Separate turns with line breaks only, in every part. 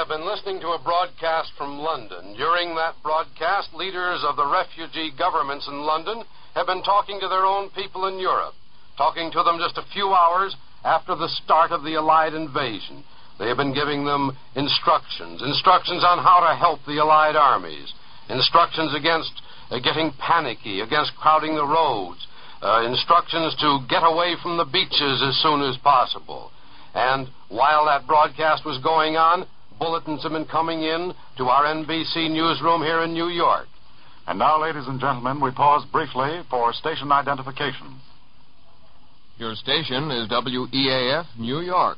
have been listening to a broadcast from London. During that broadcast, leaders of the refugee governments in London have been talking to their own people in Europe, talking to them just a few hours after the start of the Allied invasion. They have been giving them instructions on how to help the Allied armies, instructions against getting panicky, against crowding the roads, instructions to get away from the beaches as soon as possible. And while that broadcast was going on, bulletins have been coming in to our NBC newsroom here in New York.
And now, ladies and gentlemen, we pause briefly for station identification.
Your station is WEAF, New York.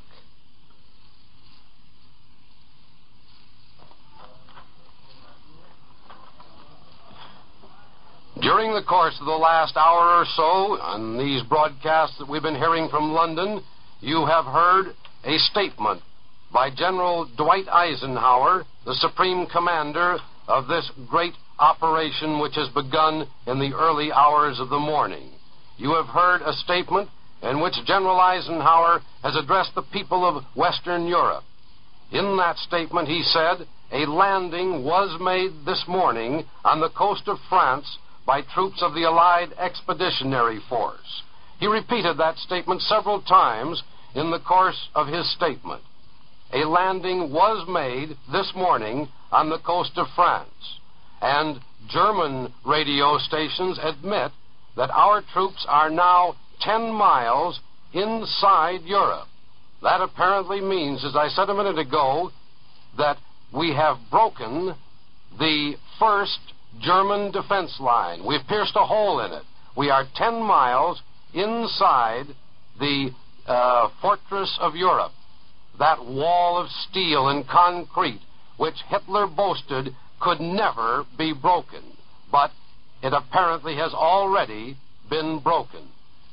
During the course of the last hour or so, on these broadcasts that we've been hearing from London, you have heard a statement by General Dwight Eisenhower, the Supreme Commander of this great operation which has begun in the early hours of the morning. You have heard a statement in which General Eisenhower has addressed the people of Western Europe. In that statement, he said, a landing was made this morning on the coast of France by troops of the Allied Expeditionary Force. He repeated that statement several times in the course of his statement. A landing was made this morning on the coast of France, and German radio stations admit that our troops are now 10 miles inside Europe. That apparently means, as I said a minute ago, that we have broken the first German defense line. We've pierced a hole in it. We are 10 miles inside the fortress of Europe, that wall of steel and concrete which Hitler boasted could never be broken. But it apparently has already been broken.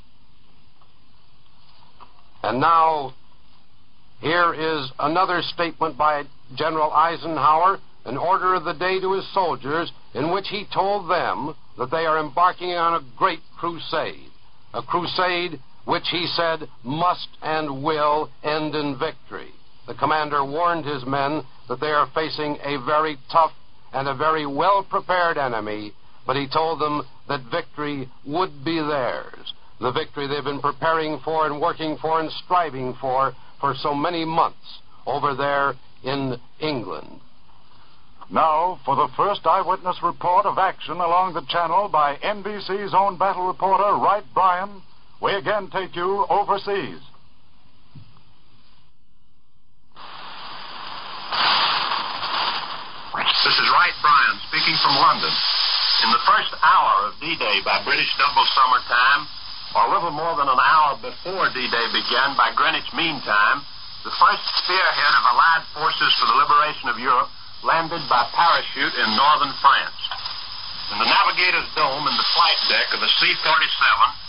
And now, here is another statement by General Eisenhower, an order of the day to his soldiers, in which he told them that they are embarking on a great crusade. A crusade which he said must and will end in victory. The commander warned his men that they are facing a very tough and a very well-prepared enemy, but he told them that victory would be theirs. The victory they've been preparing for and working for and striving for so many months over there in England.
Now, for the first eyewitness report of action along the channel by NBC's own battle reporter, Wright Bryan, we again take you overseas.
This is Wright Bryan speaking from London. In the first hour of D-Day by British double summer time, or a little more than an hour before D-Day began by Greenwich Mean Time, the first spearhead of Allied forces for the liberation of Europe landed by parachute in northern France. In the navigator's dome in the flight deck of a C-47,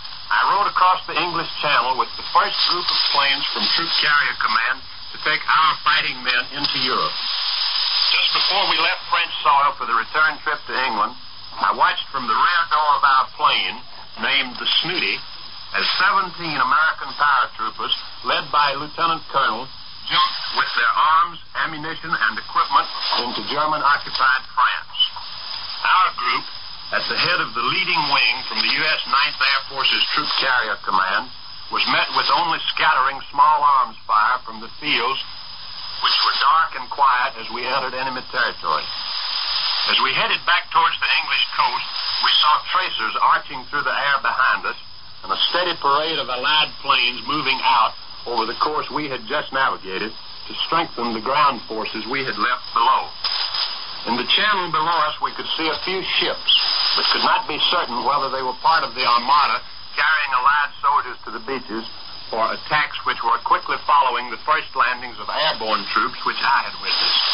I rode across the English Channel with the first group of planes from Troop Carrier Command to take our fighting men into Europe. Just before we left French soil for the return trip to England, I watched from the rear door of our plane, named the Snooty, as 17 American paratroopers, led by Lieutenant Colonel, jumped with their arms, ammunition, and equipment into German-occupied France. Our group, at the head of the leading wing from the U.S. 9th Air Force's Troop Carrier Command, was met with only scattering small arms fire from the fields, which were dark and quiet as we entered enemy territory. As we headed back towards the English coast, we saw tracers arching through the air behind us, and a steady parade of Allied planes moving out over the course we had just navigated to strengthen the ground forces we had left below. In the channel below us, we could see a few ships, but could not be certain whether they were part of the Armada carrying Allied soldiers to the beaches or attacks which were quickly following the first landings of airborne troops which I had witnessed.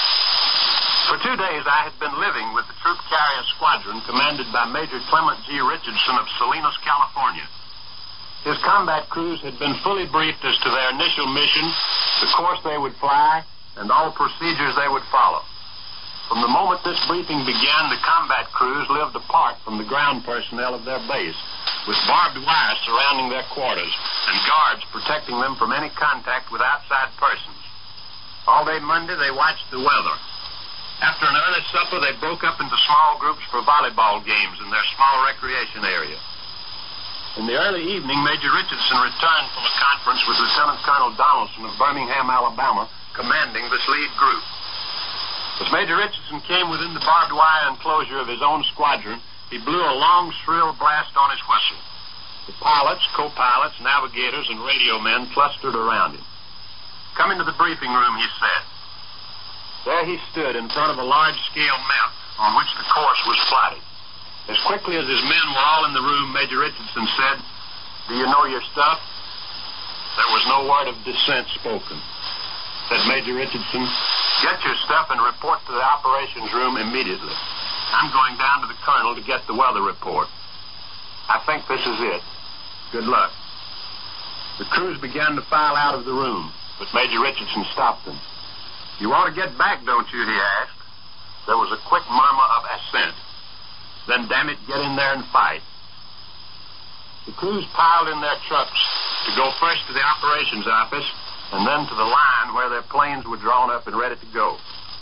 For 2 days, I had been living with the Troop Carrier Squadron commanded by Major Clement G. Richardson of Salinas, California. His combat crews had been fully briefed as to their initial mission, the course they would fly, and all procedures they would follow. From the moment this briefing began, the combat crews lived apart from the ground personnel of their base, with barbed wire surrounding their quarters and guards protecting them from any contact with outside persons. All day Monday, they watched the weather. After an early supper, they broke up into small groups for volleyball games in their small recreation area. In the early evening, Major Richardson returned from a conference with Lieutenant Colonel Donaldson of Birmingham, Alabama, commanding this lead group. As Major Richardson came within the barbed wire enclosure of his own squadron, he blew a long, shrill blast on his whistle. The pilots, co-pilots, navigators, and radio men clustered around him. "Come into the briefing room," he said. There he stood in front of a large-scale map on which the course was plotted. As quickly as his men were all in the room, Major Richardson said, "Do you know your stuff?" There was no word of dissent spoken. Said Major Richardson, "Get your stuff and report to the operations room immediately. I'm going down to the colonel to get the weather report. I think this is it. Good luck." The crews began to file out of the room, but Major Richardson stopped them. "You want to get back, don't you?" he asked. There was a quick murmur of assent. "Then, damn it, get in there and fight." The crews piled in their trucks to go first to the operations office and then to the line where their planes were drawn up and ready to go.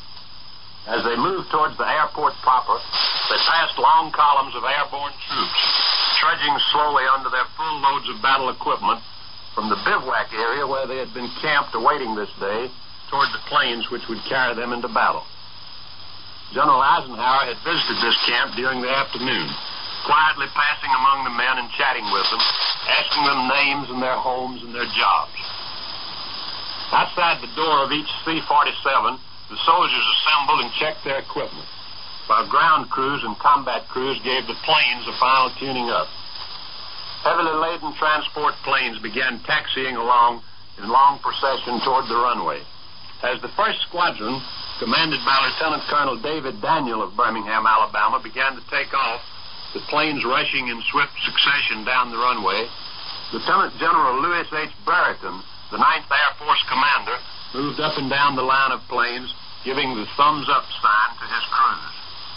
As they moved towards the airport proper, they passed long columns of airborne troops, trudging slowly under their full loads of battle equipment from the bivouac area where they had been camped awaiting this day toward the planes which would carry them into battle. General Eisenhower had visited this camp during the afternoon, quietly passing among the men and chatting with them, asking them names and their homes and their jobs. Outside the door of each C-47, the soldiers assembled and checked their equipment, while ground crews and combat crews gave the planes a final tuning up. Heavily laden transport planes began taxiing along in long procession toward the runway. As the first squadron, commanded by Lieutenant Colonel David Daniel of Birmingham, Alabama, began to take off, the planes rushing in swift succession down the runway, Lieutenant General Louis H. Brereton, the 9th Air Force commander, moved up and down the line of planes, giving the thumbs-up sign to his crews.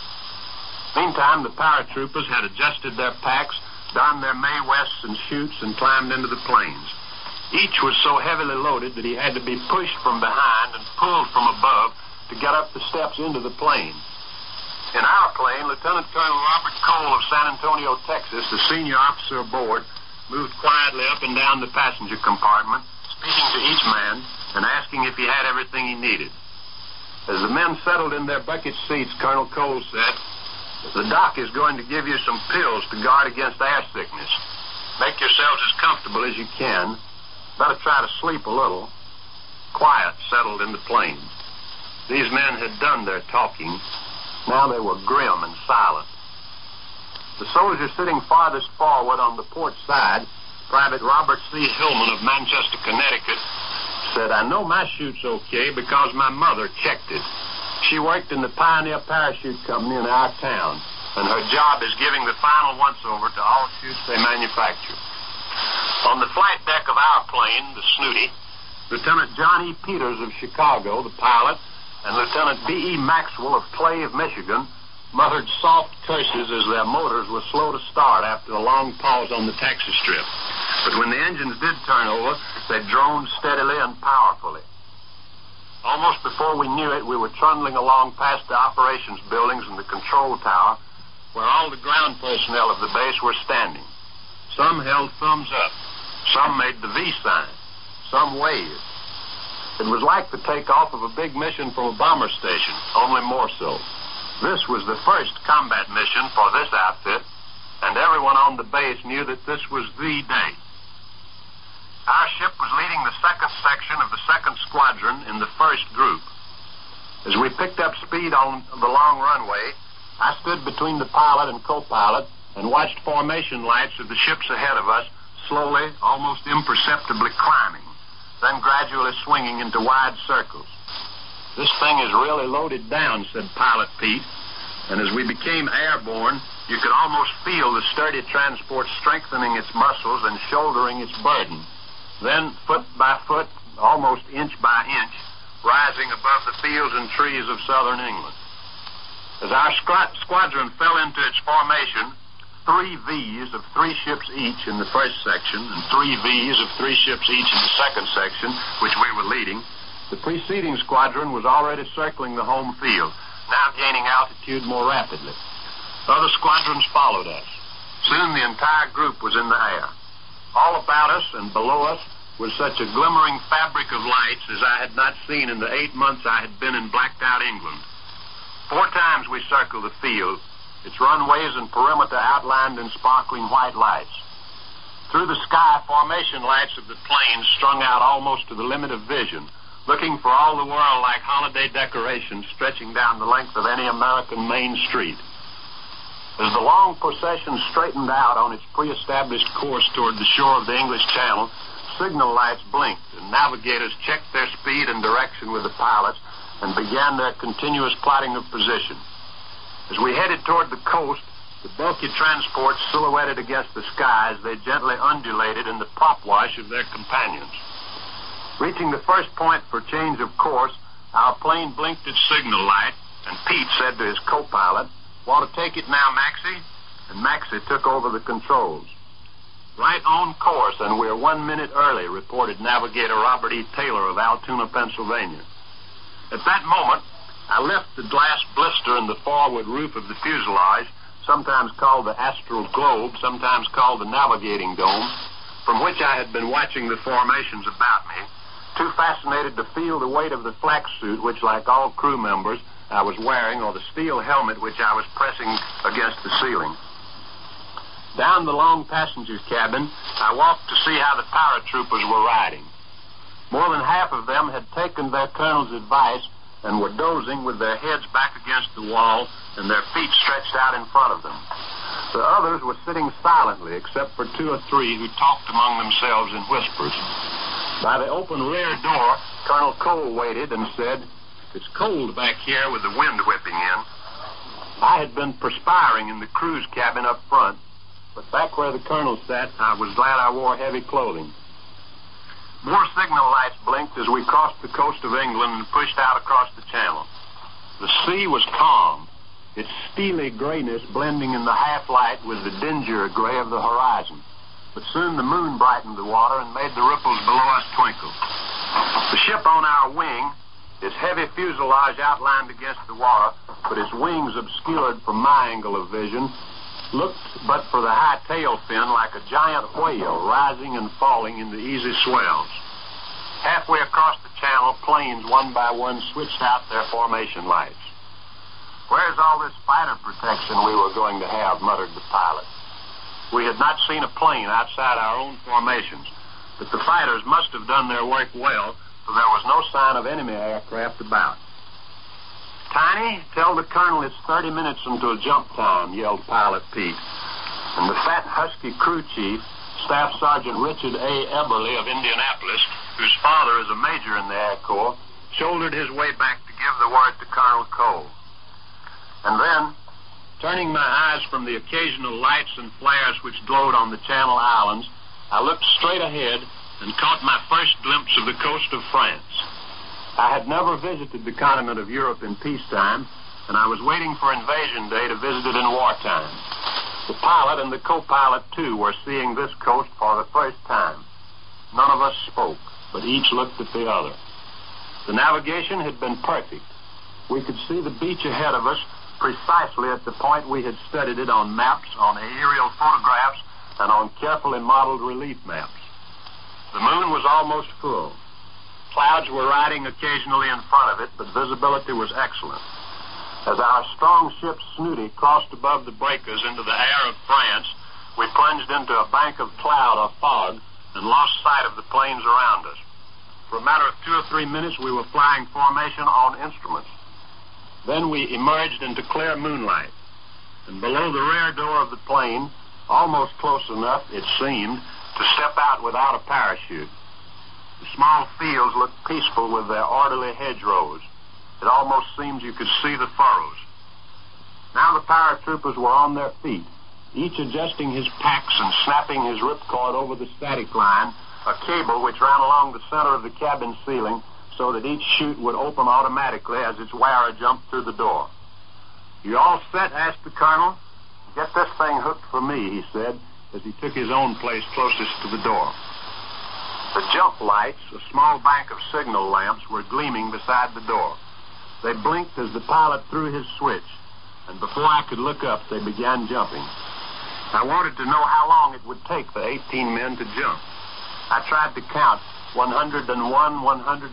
Meantime, the paratroopers had adjusted their packs, donned their Mae Wests and chutes, and climbed into the planes. Each was so heavily loaded that he had to be pushed from behind and pulled from above to get up the steps into the plane. In our plane, Lieutenant Colonel Robert Cole of San Antonio, Texas, the senior officer aboard, moved quietly up and down the passenger compartment, speaking to each man and asking if he had everything he needed. As the men settled in their bucket seats, Colonel Cole said, "The doc is going to give you some pills to guard against air sickness. Make yourselves as comfortable as you can. Better try to sleep a little." Quiet settled in the plane. These men had done their talking. Now they were grim and silent. The soldier sitting farthest forward on the port side, Private Robert C. Hillman of Manchester, Connecticut, said, "I know my chute's okay because my mother checked it. She worked in the Pioneer Parachute Company in our town, and her job is giving the final once-over to all chutes they manufacture." On the flight deck of our plane, the Snooty, Lieutenant John E. Peters of Chicago, the pilot, and Lieutenant B.E. Maxwell of Clave, Michigan, muttered soft curses as their motors were slow to start after a long pause on the taxi strip. But when the engines did turn over, they droned steadily and powerfully. Almost before we knew it, we were trundling along past the operations buildings and the control tower, where all the ground personnel of the base were standing. Some held thumbs up. Some made the V sign. Some waved. It was like the takeoff of a big mission from a bomber station, only more so. This was the first combat mission for this outfit, and everyone on the base knew that this was the day. Our ship was leading the second section of the second squadron in the first group. As we picked up speed on the long runway, I stood between the pilot and co-pilot and watched formation lights of the ships ahead of us slowly, almost imperceptibly climbing, then gradually swinging into wide circles. "This thing is really loaded down," said Pilot Pete, and as we became airborne, you could almost feel the sturdy transport strengthening its muscles and shouldering its burden. Then, foot by foot, almost inch by inch, rising above the fields and trees of southern England. As our squadron fell into its formation, 3 Vs of 3 ships each in the first section and 3 Vs of 3 ships each in the second section, which we were leading, The preceding squadron was already circling the home field, now gaining altitude more rapidly. Other squadrons followed us. Soon the entire group was in the air. All about us and below us was such a glimmering fabric of lights as I had not seen in the 8 months I had been in blacked-out England. 4 times we circled the field, its runways and perimeter outlined in sparkling white lights. Through the sky, formation lights of the planes strung out almost to the limit of vision, looking for all the world like holiday decorations stretching down the length of any American main street. As the long procession straightened out on its pre-established course toward the shore of the English Channel, signal lights blinked, and navigators checked their speed and direction with the pilots and began their continuous plotting of position. As we headed toward the coast, the bulky transports silhouetted against the sky as they gently undulated in the prop wash of their companions. Reaching the first point for change of course, our plane blinked its signal light, and Pete said to his co-pilot, "Want to take it now, Maxie?" And Maxie took over the controls. "Right on course, and we're 1 minute early," reported Navigator Robert E. Taylor of Altoona, Pennsylvania. At that moment, I left the glass blister in the forward roof of the fuselage, sometimes called the astral globe, sometimes called the navigating dome, from which I had been watching the formations about me, too fascinated to feel the weight of the flak suit, which, like all crew members, I was wearing, or the steel helmet which I was pressing against the ceiling. Down the long passenger's cabin, I walked to see how the paratroopers were riding. More than half of them had taken their colonel's advice and were dozing with their heads back against the wall and their feet stretched out in front of them. The others were sitting silently, except for 2 or 3 who talked among themselves in whispers. By the open rear door, Colonel Cole waited and said, "It's cold back here with the wind whipping in." I had been perspiring in the crew's cabin up front, but back where the colonel sat, I was glad I wore heavy clothing. More signal lights blinked as we crossed the coast of England and pushed out across the channel. The sea was calm, its steely grayness blending in the half-light with the dingier gray of the horizon. But soon the moon brightened the water and made the ripples below us twinkle. The ship on our wing, its heavy fuselage outlined against the water, but its wings obscured from my angle of vision, looked, but for the high tail fin, like a giant whale rising and falling in the easy swells. Halfway across the channel, planes one by one switched out their formation lights. "Where's all this fighter protection we were going to have?" muttered the pilot. We had not seen a plane outside our own formations, but the fighters must have done their work well, for there was no sign of enemy aircraft about. "Tiny, tell the colonel it's 30 minutes until jump time," yelled Pilot Pete. And the fat, husky crew chief, Staff Sergeant Richard A. Eberly of Indianapolis, whose father is a major in the Air Corps, shouldered his way back to give the word to Colonel Cole. And then, turning my eyes from the occasional lights and flares which glowed on the Channel Islands, I looked straight ahead and caught my first glimpse of the coast of France. I had never visited the continent of Europe in peacetime, and I was waiting for Invasion Day to visit it in wartime. The pilot and the co-pilot, too, were seeing this coast for the first time. None of us spoke, but each looked at the other. The navigation had been perfect. We could see the beach ahead of us precisely at the point we had studied it on maps, on aerial photographs, and on carefully modeled relief maps. The moon was almost full. Clouds were riding occasionally in front of it, but visibility was excellent. As our strong ship Snooty crossed above the breakers into the air of France, we plunged into a bank of cloud or fog and lost sight of the planes around us. For a matter of 2 or 3 minutes, we were flying formation on instruments. Then we emerged into clear moonlight, and below the rear door of the plane, almost close enough, it seemed, to step out without a parachute. The small fields looked peaceful with their orderly hedgerows. It almost seemed you could see the furrows. Now the paratroopers were on their feet, each adjusting his packs and snapping his ripcord over the static line, a cable which ran along the center of the cabin ceiling so that each chute would open automatically as its wearer jumped through the door. "You all set?" asked the colonel. "Get this thing hooked for me," he said, as he took his own place closest to the door. The jump lights, a small bank of signal lamps, were gleaming beside the door. They blinked as the pilot threw his switch, and before I could look up, they began jumping. I wanted to know how long it would take the 18 men to jump. I tried to count 101, 102,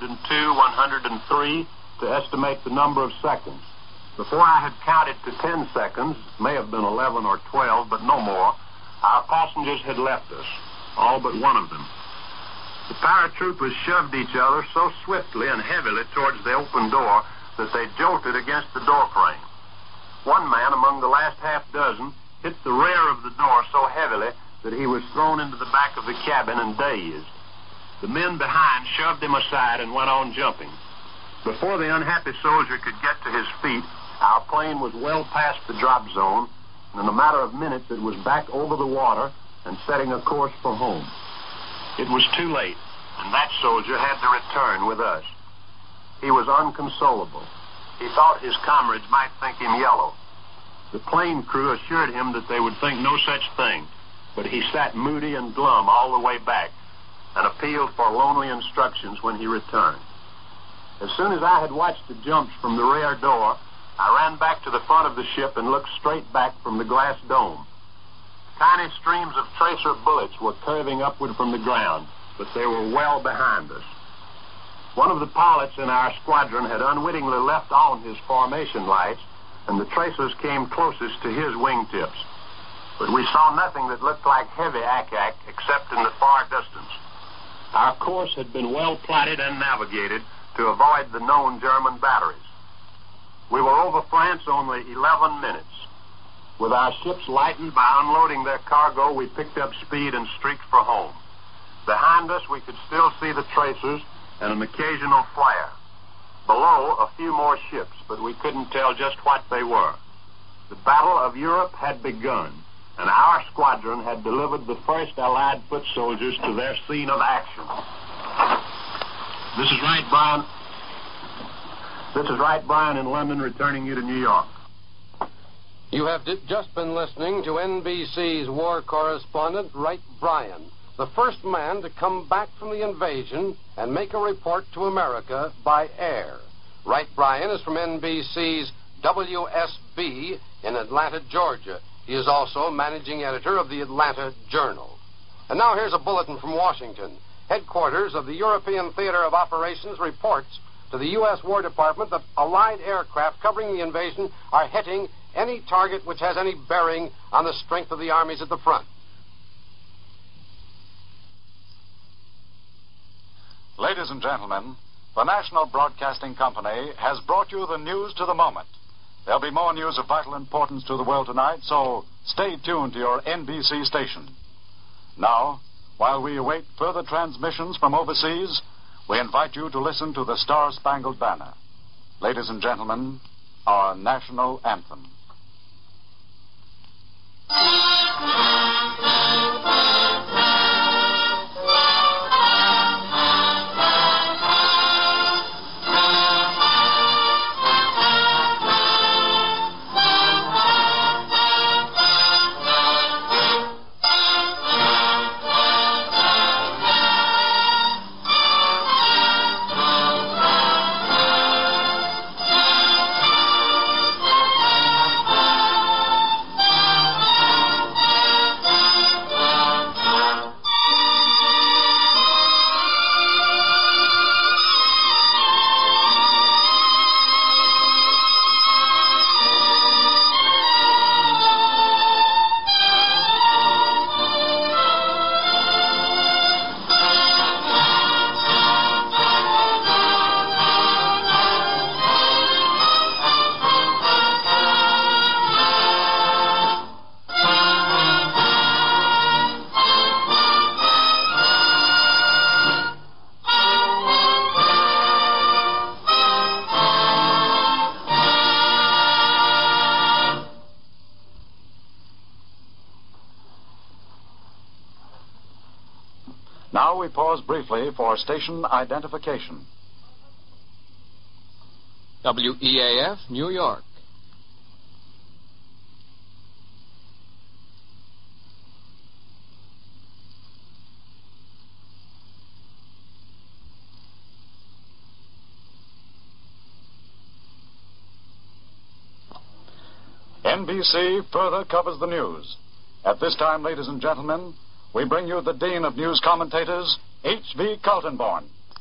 103 to estimate the number of seconds. Before I had counted to 10 seconds, may have been 11 or 12, but no more, our passengers had left us, all but one of them. The paratroopers shoved each other so swiftly and heavily towards the open door that they jolted against the door frame. One man among the last half dozen hit the rear of the door so heavily that he was thrown into the back of the cabin and dazed. The men behind shoved him aside and went on jumping. Before the unhappy soldier could get to his feet, our plane was well past the drop zone, and in a matter of minutes it was back over the water and setting a course for home. It was too late, and that soldier had to return with us. He was unconsolable. He thought his comrades might think him yellow. The plane crew assured him that they would think no such thing, but he sat moody and glum all the way back and appealed for lonely instructions when he returned. As soon as I had watched the jumps from the rear door, I ran back to the front of the ship and looked straight back from the glass dome. Tiny streams of tracer bullets were curving upward from the ground, but they were well behind us. One of the pilots in our squadron had unwittingly left on his formation lights, and the tracers came closest to his wingtips. But we saw nothing that looked like heavy ack-ack except in the far distance. Our course had been well plotted and navigated to avoid the known German batteries. We were over France only 11 minutes. With our ships lightened by unloading their cargo, we picked up speed and streaked for home. Behind us, we could still see the tracers and an occasional flare. Below, a few more ships, but we couldn't tell just what they were. The Battle of Europe had begun, and our squadron had delivered the first Allied foot soldiers to their scene of action. This is right, Brian. This is right, Brian, in London, returning you to New York.
You have just been listening to NBC's war correspondent, Wright Bryan, the first man to come back from the invasion and make a report to America by air. Wright Bryan is from NBC's WSB in Atlanta, Georgia. He is also managing editor of the Atlanta Journal. And now here's a bulletin from Washington. Headquarters of the European Theater of Operations reports to the U.S. War Department that Allied aircraft covering the invasion are hitting any target which has any bearing on the strength of the armies at the front.
Ladies and gentlemen, the National Broadcasting Company has brought you the news to the moment. There'll be more news of vital importance to the world tonight, so stay tuned to your NBC station. Now, while we await further transmissions from overseas, we invite you to listen to the Star-Spangled Banner. Ladies and gentlemen, our national anthem. Now we pause briefly for station identification.
WEAF, New York.
NBC further covers the news. At this time, ladies and gentlemen, we bring you the Dean of News Commentators, H.V. Kaltenborn.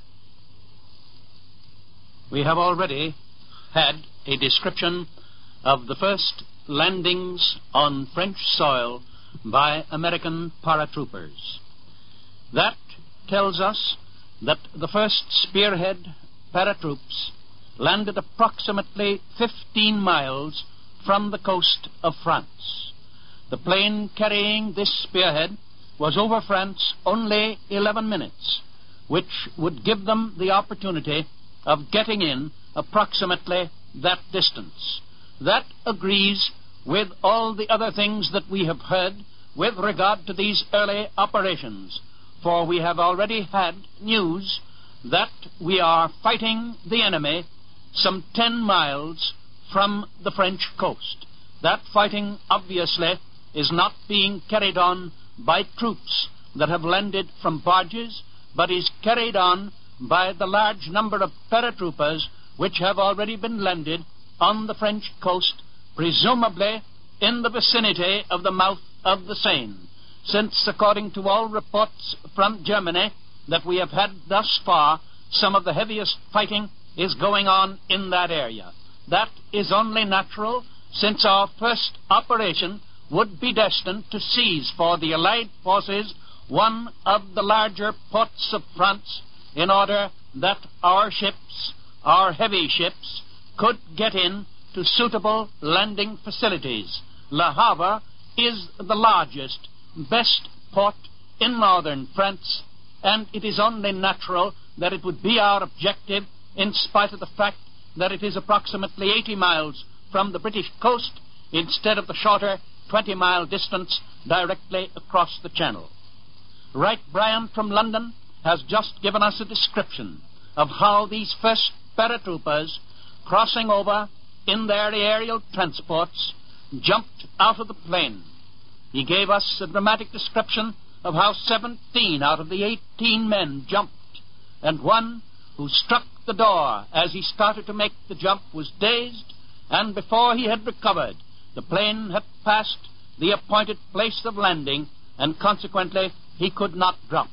We have already had a description of the first landings on French soil by American paratroopers. That tells us that the first spearhead paratroops landed approximately 15 miles from the coast of France. The plane carrying this spearhead was over France only 11 minutes, which would give them the opportunity of getting in approximately that distance. That agrees with all the other things that we have heard with regard to these early operations, for we have already had news that we are fighting the enemy some 10 miles from the French coast. That fighting, obviously, is not being carried on by troops that have landed from barges, but is carried on by the large number of paratroopers which have already been landed on the French coast, presumably in the vicinity of the mouth of the Seine, since, according to all reports from Germany that we have had thus far, some of the heaviest fighting is going on in that area. That is only natural, since our first operation would be destined to seize for the Allied forces one of the larger ports of France, in order that our ships, our heavy ships, could get in to suitable landing facilities. Le Havre is the largest, best port in northern France, and it is only natural that it would be our objective, in spite of the fact that it is approximately 80 miles from the British coast, instead of the shorter 20-mile distance directly across the Channel. Wright Bryan from London has just given us a description of how these first paratroopers, crossing over in their aerial transports, jumped out of the plane. He gave us a dramatic description of how 17 out of the 18 men jumped, and one who struck the door as he started to make the jump was dazed, and before he had recovered, the plane had passed the appointed place of landing, and consequently he could not drop.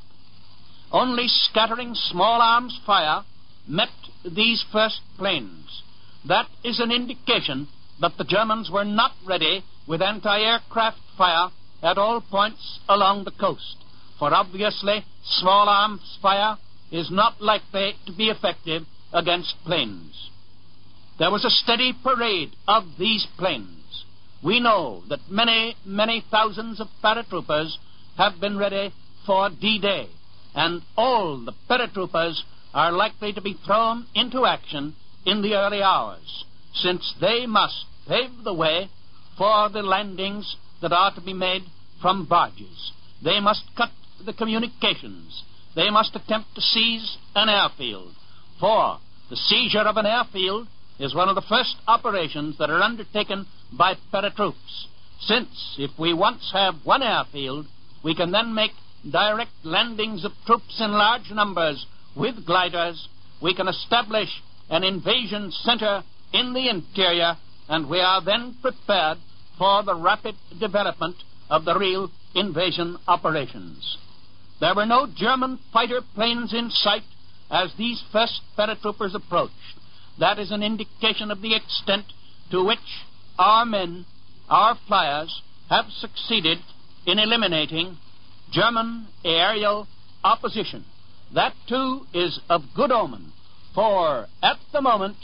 Only scattering small arms fire met these first planes. That is an indication that the Germans were not ready with anti-aircraft fire at all points along the coast, for obviously small arms fire is not likely to be effective against planes. There was a steady parade of these planes. We know that many, many thousands of paratroopers have been ready for D-Day, and all the paratroopers are likely to be thrown into action in the early hours, since they must pave the way for the landings that are to be made from barges. They must cut the communications. They must attempt to seize an airfield, for the seizure of an airfield is one of the first operations that are undertaken by paratroops, since if we once have one airfield, we can then make direct landings of troops in large numbers with gliders. We can establish an invasion center in the interior, and we are then prepared for the rapid development of the real invasion operations. There were no German fighter planes in sight as these first paratroopers approached. That is an indication of the extent to which our men, our flyers, have succeeded in eliminating German aerial opposition. That, too, is of good omen, for at the moment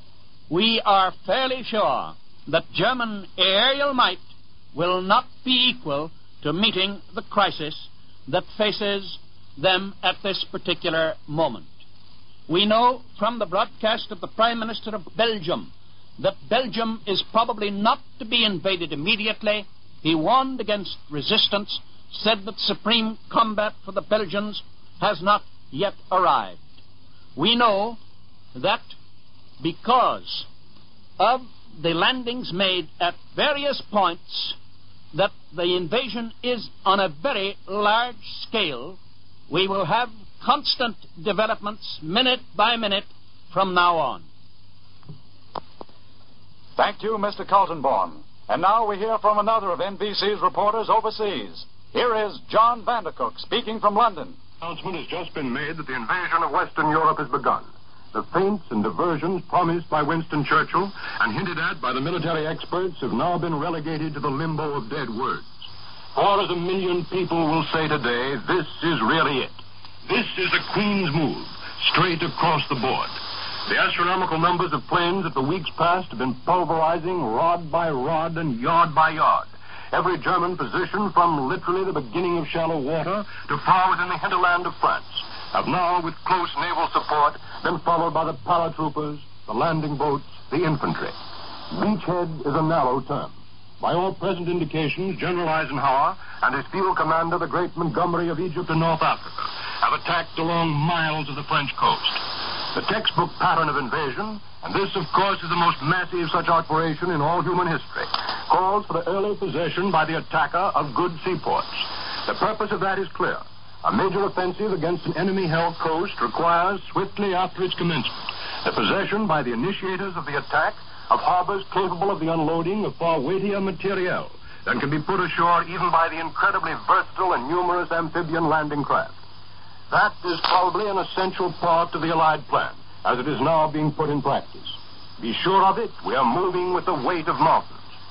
we are fairly sure that German aerial might will not be equal to meeting the crisis that faces them at this particular moment. We know from the broadcast of the Prime Minister of Belgium that Belgium is probably not to be invaded immediately. He warned against resistance, said that supreme combat for the Belgians has not yet arrived. We know that because of the landings made at various points, that the invasion is on a very large scale. We will have constant developments minute by minute from now on.
Thank you, Mr. Kaltenborn. And now we hear from another of NBC's reporters overseas. Here is John Vandercook speaking from London.
Announcement has just been made that the invasion of Western Europe has begun. The feints and diversions promised by Winston Churchill and hinted at by the military experts have now been relegated to the limbo of dead words. For as 1 million people will say today, this is really it. This is the Queen's move, straight across the board. The astronomical numbers of planes that for weeks past have been pulverizing rod by rod and yard by yard. Every German position, from literally the beginning of shallow water to far within the hinterland of France, have now, with close naval support, been followed by the paratroopers, the landing boats, the infantry. Beachhead is a narrow term. By all present indications, General Eisenhower and his field commander, the great Montgomery of Egypt and North Africa, have attacked along miles of the French coast. The textbook pattern of invasion, and this, of course, is the most massive such operation in all human history, calls for the early possession by the attacker of good seaports. The purpose of that is clear. A major offensive against an enemy-held coast requires, swiftly after its commencement, the possession by the initiators of the attack of harbors capable of the unloading of far weightier materiel than can be put ashore even by the incredibly versatile and numerous amphibian landing craft. That is probably an essential part of the Allied plan, as it is now being put in practice. Be sure of it, we are moving with the weight of mountains.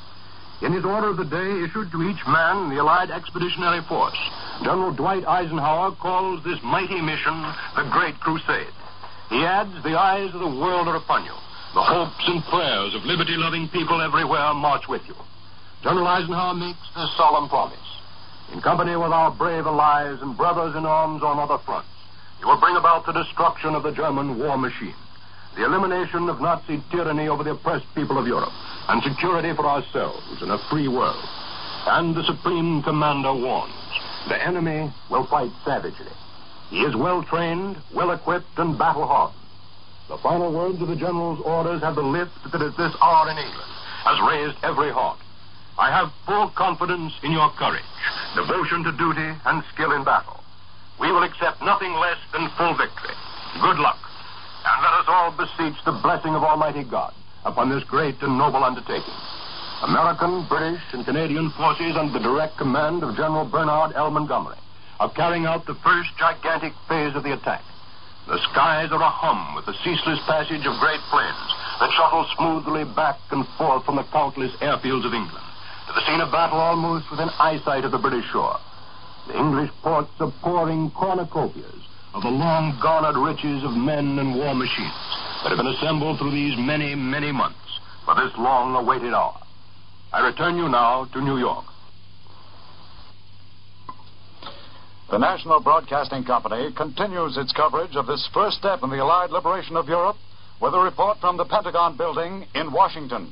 In his order of the day issued to each man in the Allied Expeditionary Force, General Dwight Eisenhower calls this mighty mission the Great Crusade. He adds, the eyes of the world are upon you. The hopes and prayers of liberty-loving people everywhere march with you. General Eisenhower makes this solemn promise. In company with our brave allies and brothers in arms on other fronts, you will bring about the destruction of the German war machine, the elimination of Nazi tyranny over the oppressed people of Europe, and security for ourselves in a free world. And the Supreme Commander warns, the enemy will fight savagely. He is well-trained, well-equipped, and battle-hardened. The final words of the General's orders have the lift that at this hour in England has raised every heart. I have full confidence in your courage, devotion to duty, and skill in battle. We will accept nothing less than full victory. Good luck. And let us all beseech the blessing of Almighty God upon this great and noble undertaking. American, British, and Canadian forces under the direct command of General Bernard L. Montgomery are carrying out the first gigantic phase of the attack. The skies are ahum with the ceaseless passage of great planes that shuttle smoothly back and forth from the countless airfields of England to the scene of battle almost within eyesight of the British shore. The English ports are pouring cornucopias of the long-garnered riches of men and war machines that have been assembled through these many, many months for this long-awaited hour. I return you now to New York.
The National Broadcasting Company continues its coverage of this first step in the Allied liberation of Europe with a report from the Pentagon Building in Washington.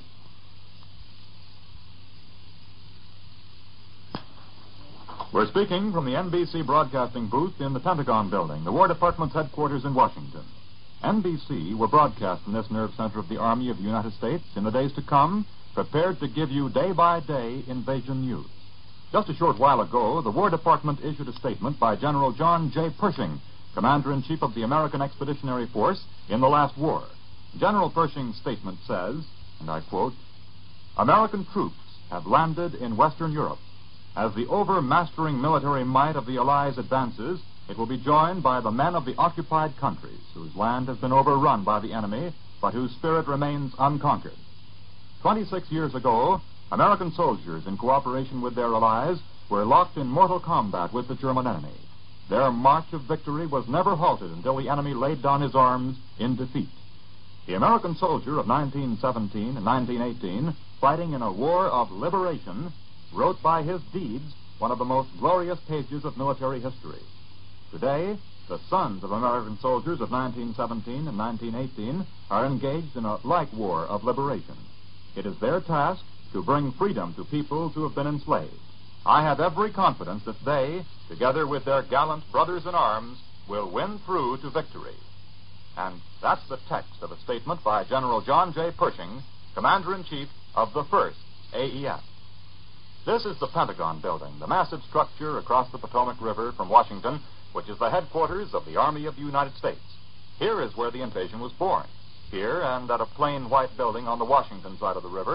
We're speaking from the NBC broadcasting booth in the Pentagon Building, the War Department's headquarters in Washington. NBC will broadcast from this nerve center of the Army of the United States in the days to come, prepared to give you day-by-day invasion news. Just a short while ago, the War Department issued a statement by General John J. Pershing, Commander-in-Chief of the American Expeditionary Force in the last war. General Pershing's statement says, and I quote, "American troops have landed in Western Europe. As the overmastering military might of the Allies advances, it will be joined by the men of the occupied countries, whose land has been overrun by the enemy, but whose spirit remains unconquered. 26 years ago, American soldiers, in cooperation with their allies, were locked in mortal combat with the German enemy. Their march of victory was never halted until the enemy laid down his arms in defeat. The American soldier of 1917 and 1918, fighting in a war of liberation, wrote by his deeds one of the most glorious pages of military history. Today, the sons of American soldiers of 1917 and 1918 are engaged in a like war of liberation. It is their task to bring freedom to peoples who have been enslaved. I have every confidence that they, together with their gallant brothers in arms, will win through to victory." And that's the text of a statement by General John J. Pershing, Commander-in-Chief of the 1st AEF. This is the Pentagon Building, the massive structure across the Potomac River from Washington, which is the headquarters of the Army of the United States. Here is where the invasion was born. Here, and at a plain white building on the Washington side of the river,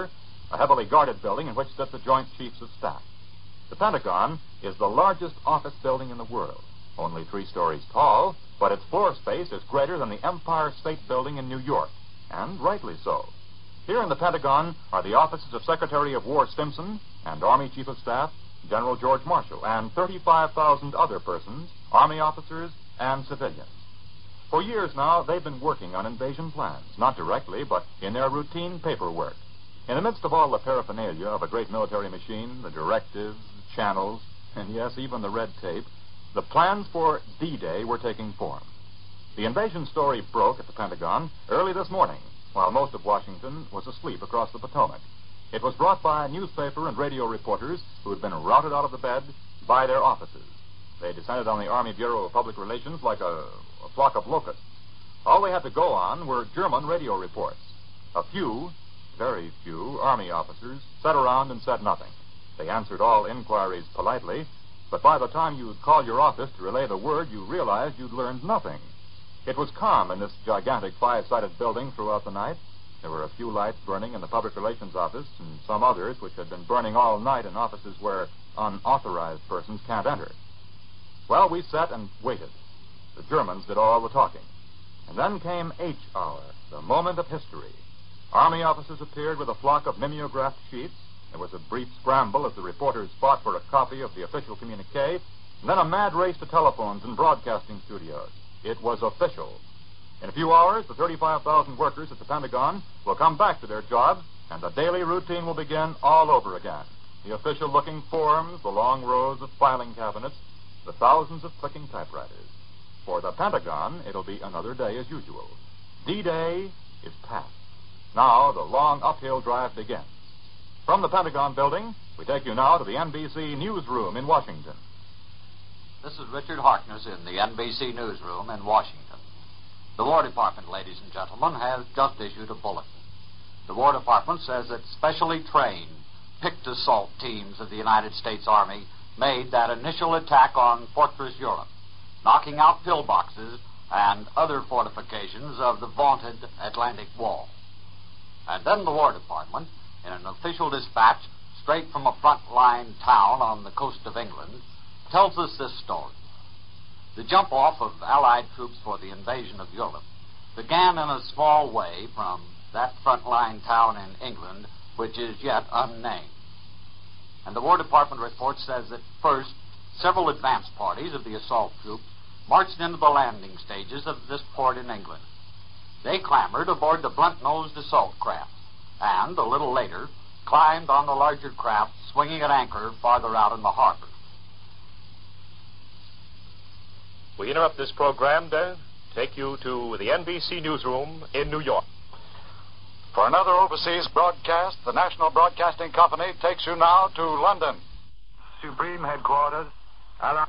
a heavily guarded building in which sit the Joint Chiefs of Staff. The Pentagon is the largest office building in the world, only 3 stories tall, but its floor space is greater than the Empire State Building in New York, and rightly so. Here in the Pentagon are the offices of Secretary of War Stimson and Army Chief of Staff General George Marshall, and 35,000 other persons, Army officers and civilians. For years now, they've been working on invasion plans, not directly, but in their routine paperwork. In the midst of all the paraphernalia of a great military machine, the directives, channels, and yes, even the red tape, the plans for D-Day were taking form. The invasion story broke at the Pentagon early this morning, while most of Washington was asleep across the Potomac. It was brought by newspaper and radio reporters who had been routed out of the bed by their offices. They descended on the Army Bureau of Public Relations like a flock of locusts. All they had to go on were German radio reports. A few, very few, Army officers sat around and said nothing. They answered all inquiries politely, but by the time you'd call your office to relay the word, you realized you'd learned nothing. It was calm in this gigantic 5-sided building throughout the night. There were a few lights burning in the Public Relations office and some others which had been burning all night in offices where unauthorized persons can't enter. Well, we sat and waited. The Germans did all the talking. And then came H hour, the moment of history. Army officers appeared with a flock of mimeographed sheets. There was a brief scramble as the reporters fought for a copy of the official communique, and then a mad race to telephones and broadcasting studios. It was official. In a few hours, the 35,000 workers at the Pentagon will come back to their jobs, and the daily routine will begin all over again. The official-looking forms, the long rows of filing cabinets, the thousands of clicking typewriters. For the Pentagon, it'll be another day as usual. D-Day is past. Now the long uphill drive begins. From the Pentagon building, we take you now to the NBC newsroom in Washington.
This is Richard Harkness in the NBC newsroom in Washington. The War Department, ladies and gentlemen, has just issued a bulletin. The War Department says that specially trained picked assault teams of the United States Army made that initial attack on Fortress Europe, knocking out pillboxes and other fortifications of the vaunted Atlantic Wall. And then the War Department, in an official dispatch straight from a front-line town on the coast of England, tells us this story. The jump-off of Allied troops for the invasion of Europe began in a small way from that front-line town in England, which is yet unnamed. And the War Department report says that first, several advance parties of the assault troops marched into the landing stages of this port in England. They clambered aboard the blunt-nosed assault craft, and a little later climbed on the larger craft swinging at anchor farther out in the harbor.
We interrupt this program to take you to the NBC newsroom in New York.
For another overseas broadcast, the National Broadcasting Company takes you now to London.
Supreme Headquarters, I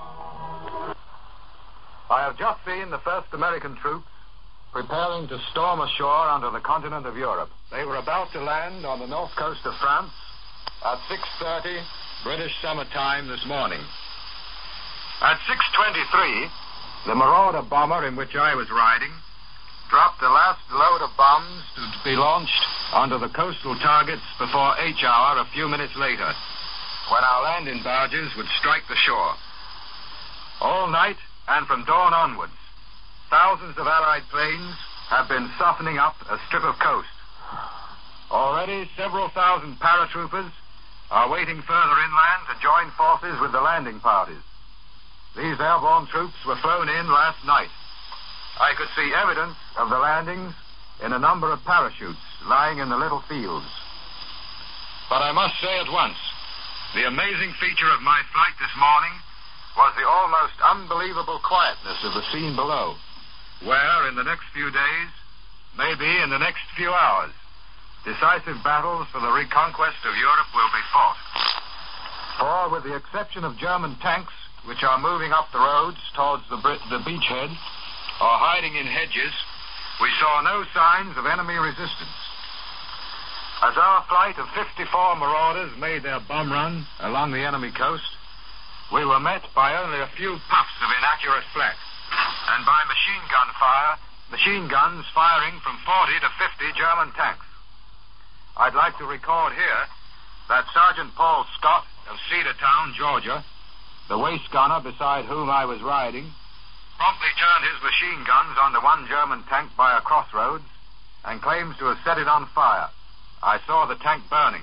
have just seen the first American troops preparing to storm ashore onto the continent of Europe. They were about to land on the north coast of France at 6:30 British summer time this morning. At 6:23, the Marauder bomber in which I was riding dropped the last load of bombs to be launched onto the coastal targets before H hour a few minutes later, when our landing barges would strike the shore. All night and from dawn onwards, thousands of Allied planes have been softening up a strip of coast. Already, several thousand paratroopers are waiting further inland to join forces with the landing parties. These airborne troops were flown in last night. I could see evidence of the landings in a number of parachutes lying in the little fields. But I must say at once, the amazing feature of my flight this morning was the almost unbelievable quietness of the scene below, where in the next few days, maybe in the next few hours, decisive battles for the reconquest of Europe will be fought. For with the exception of German tanks, which are moving up the roads towards the beachhead or hiding in hedges, we saw no signs of enemy resistance. As our flight of 54 Marauders made their bomb run along the enemy coast, we were met by only a few puffs of inaccurate flak, and by machine gun fire, machine guns firing from 40 to 50 German tanks. I'd like to record here that Sergeant Paul Scott of Cedartown, Georgia, the waist gunner beside whom I was riding, promptly turned his machine guns on the one German tank by a crossroads and claims to have set it on fire. I saw the tank burning.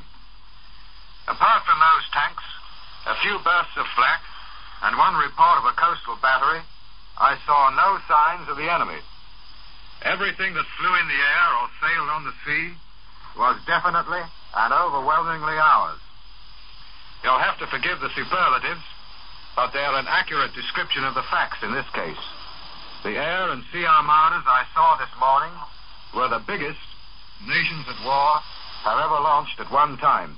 Apart from those tanks, a few bursts of flak, and one report of a coastal battery, I saw no signs of the enemy. Everything that flew in the air or sailed on the sea was definitely and overwhelmingly ours. You'll have to forgive the superlatives, but they're an accurate description of the facts in this case. The air and sea armadas I saw this morning were the biggest nations at war have ever launched at one time.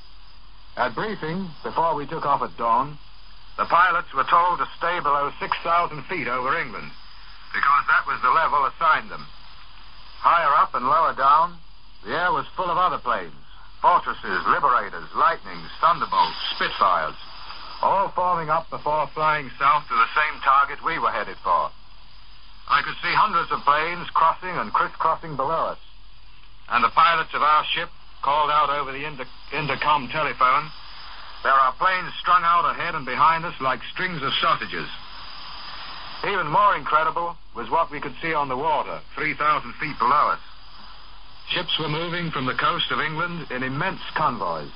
At briefing, before we took off at dawn, the pilots were told to stay below 6,000 feet over England, because that was the level assigned them. Higher up and lower down, the air was full of other planes, Fortresses, Liberators, Lightnings, Thunderbolts, Spitfires, all forming up before flying south to the same target we were headed for. I could see hundreds of planes crossing and crisscrossing below us, and the pilots of our ship called out over the intercom telephone, "There are planes strung out ahead and behind us like strings of sausages." Even more incredible was what we could see on the water, 3,000 feet below us. Ships were moving from the coast of England in immense convoys.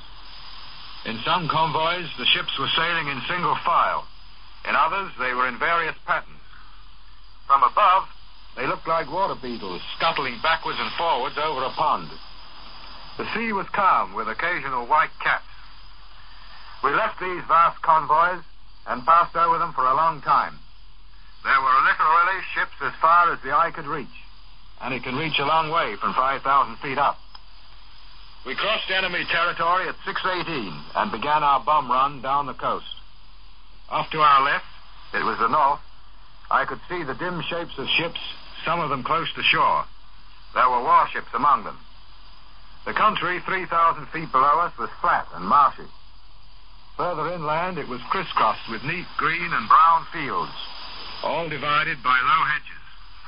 In some convoys, the ships were sailing in single file. In others, they were in various patterns. From above, they looked like water beetles scuttling backwards and forwards over a pond. The sea was calm with occasional white caps. We left these vast convoys and passed over them for a long time. There were literally ships as far as the eye could reach, and it can reach a long way from 5,000 feet up. We crossed enemy territory at 6:18 and began our bomb run down the coast. Off to our left, it was the north, I could see the dim shapes of ships, some of them close to shore. There were warships among them. The country 3,000 feet below us was flat and marshy. Further inland, it was crisscrossed with neat green and brown fields, all divided by low hedges.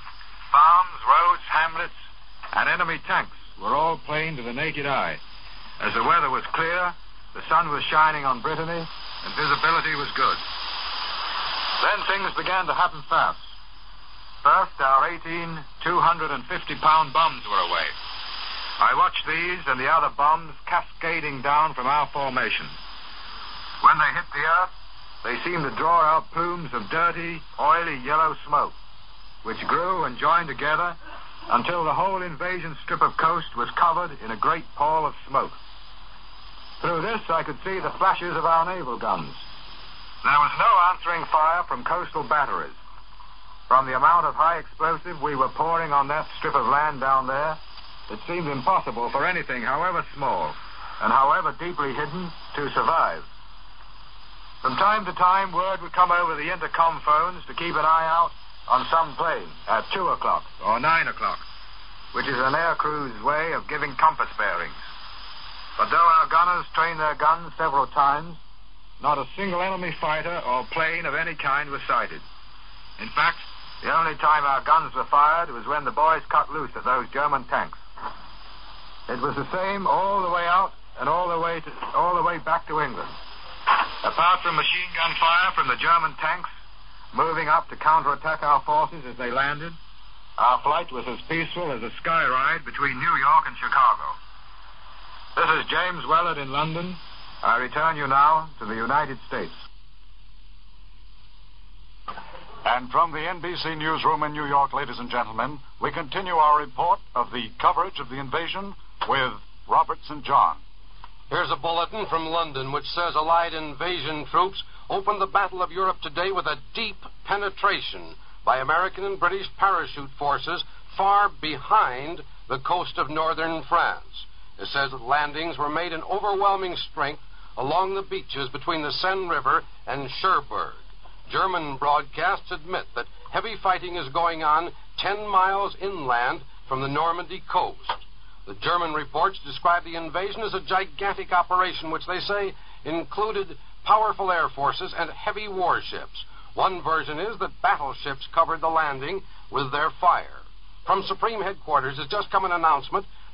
Farms, roads, hamlets, and enemy tanks were all plain to the naked eye. As the weather was clear, the sun was shining on Brittany, and visibility was good. Then things began to happen fast. First, our 18 250-pound bombs were away. I watched these and the other bombs cascading down from our formation. When they hit the earth, they seemed to draw out plumes of dirty, oily yellow smoke, which grew and joined together until the whole invasion strip of coast was covered in a great pall of smoke. Through this, I could see the flashes of our naval guns. There was no answering fire from coastal batteries. From the amount of high explosive we were pouring on that strip of land down there, it seemed impossible for anything, however small and however deeply hidden, to survive. From time to time, word would come over the intercom phones to keep an eye out on some plane at 2 o'clock or 9 o'clock, which is an air crew's way of giving compass bearings. But though our gunners trained their guns several times, not a single enemy fighter or plane of any kind was sighted. In fact, the only time our guns were fired was when the boys cut loose at those German tanks. It was the same all the way out and all the way back to England. Apart from machine gun fire from the German tanks moving up to counterattack our forces as they landed, our flight was as peaceful as a sky ride between New York and Chicago. This is James Wellard in London. I return you now to the United States.
And from the NBC newsroom in New York, ladies and gentlemen, we continue our report of the coverage of the invasion with Robert St. John.
Here's a bulletin from London which says Allied invasion troops opened the Battle of Europe today with a deep penetration by American and British parachute forces far behind the coast of northern France. It says that landings were made in overwhelming strength along the beaches between the Seine River and Cherbourg. German broadcasts admit that heavy fighting is going on 10 miles inland from the Normandy coast. The German reports describe the invasion as a gigantic operation which they say included powerful air forces and heavy warships. One version is that battleships covered the landing with their fire. From Supreme Headquarters has just come an announcement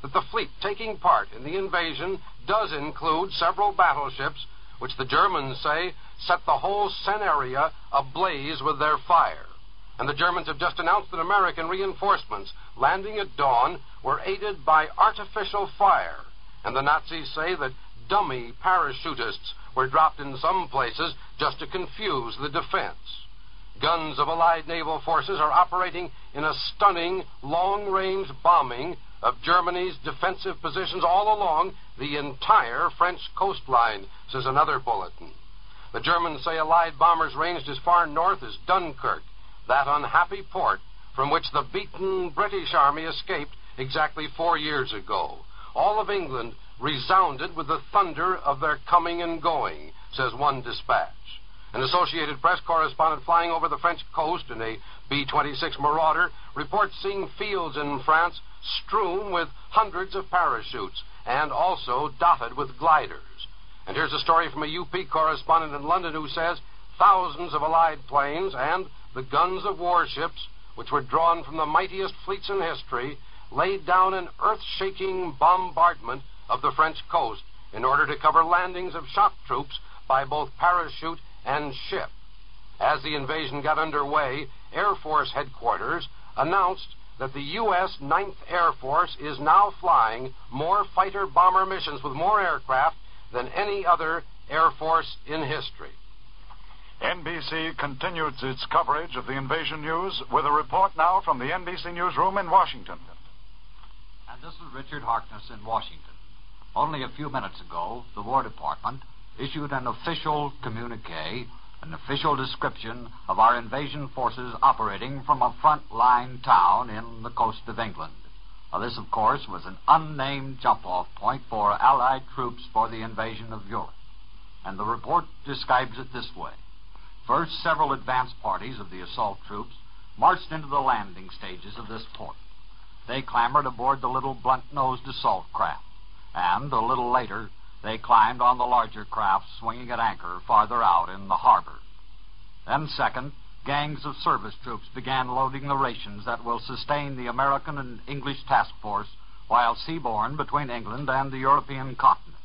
that the fleet taking part in the invasion does include several battleships, which the Germans say set the whole Seine area ablaze with their fire. And the Germans have just announced that American reinforcements landing at dawn were aided by artificial fire. And the Nazis say that dummy parachutists were dropped in some places just to confuse the defense. Guns of Allied naval forces are operating in a stunning long-range bombing of Germany's defensive positions all along the entire French coastline, says another bulletin. The Germans say Allied bombers ranged as far north as Dunkirk, that unhappy port from which the beaten British army escaped exactly 4 years ago. All of England resounded with the thunder of their coming and going, says one dispatch. An Associated Press correspondent flying over the French coast in a B-26 Marauder reports seeing fields in France strewn with hundreds of parachutes and also dotted with gliders. And here's a story from a UP correspondent in London who says thousands of Allied planes and the guns of warships, which were drawn from the mightiest fleets in history, laid down an earth-shaking bombardment of the French coast in order to cover landings of shock troops by both parachute and ship. As the invasion got underway, Air Force headquarters announced that the U.S. 9th Air Force is now flying more fighter-bomber missions with more aircraft than any other Air Force in history.
NBC continues its coverage of the invasion news with a report now from the NBC newsroom in Washington.
And this is Richard Harkness in Washington. Only a few minutes ago, the War Department issued an official communique, an official description of our invasion forces operating from a front-line town in the coast of England. Now, this, of course, was an unnamed jump-off point for Allied troops for the invasion of Europe. And the report describes it this way. First, several advance parties of the assault troops marched into the landing stages of this port. They clambered aboard the little blunt-nosed assault craft, and a little later, they climbed on the larger craft swinging at anchor farther out in the harbor. Then, second, gangs of service troops began loading the rations that will sustain the American and English task force while seaborne between England and the European continent.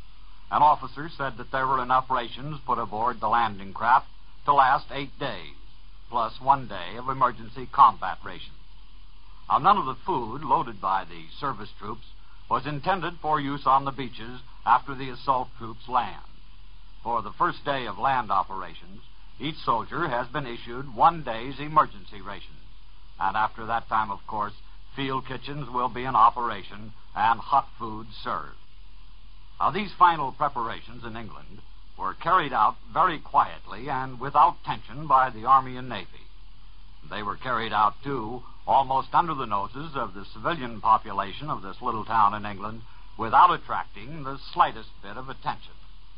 An officer said that there were enough rations put aboard the landing craft to last 8 days, plus 1 day of emergency combat rations. Now, none of the food loaded by the service troops was intended for use on the beaches after the assault troops land. For the first day of land operations, each soldier has been issued 1 day's emergency rations. And after that time, of course, field kitchens will be in operation and hot food served. Now, these final preparations in England were carried out very quietly and without tension by the Army and Navy. They were carried out, too, almost under the noses of the civilian population of this little town in England without attracting the slightest bit of attention.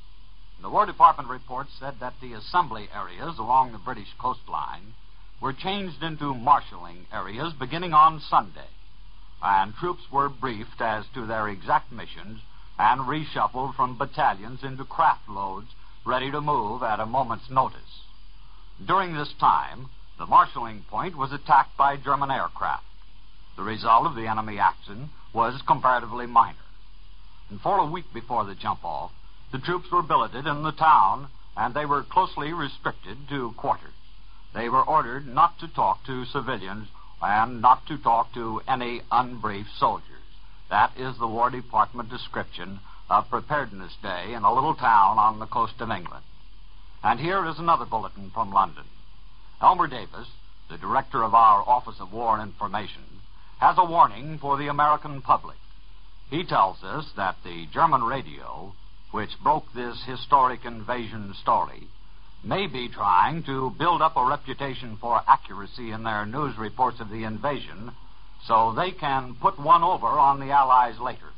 The War Department report said that the assembly areas along the British coastline were changed into marshalling areas beginning on Sunday, and troops were briefed as to their exact missions and reshuffled from battalions into craft loads ready to move at a moment's notice. During this time, the marshalling point was attacked by German aircraft. The result of the enemy action was comparatively minor. And for a week before the jump-off, the troops were billeted in the town, and they were closely restricted to quarters. They were ordered not to talk to civilians and not to talk to any unbriefed soldiers. That is the War Department description of Preparedness Day in a little town on the coast of England. And here is another bulletin from London. Elmer Davis, the director of our Office of War Information, has a warning for the American public. He tells us that the German radio, which broke this historic invasion story, may be trying to build up a reputation for accuracy in their news reports of the invasion so they can put one over on the Allies later.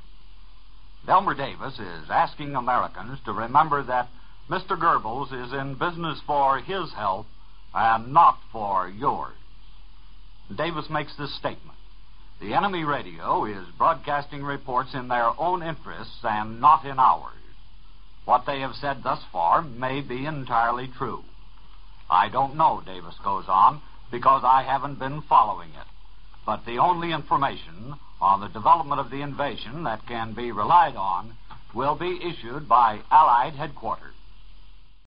Elmer Davis is asking Americans to remember that Mr. Goebbels is in business for his health and not for yours. Davis makes this statement. The enemy radio is broadcasting reports in their own interests and not in ours. What they have said thus far may be entirely true. I don't know, Davis goes on, because I haven't been following it. but the only information on the development of the invasion that can be relied on will be issued by Allied headquarters.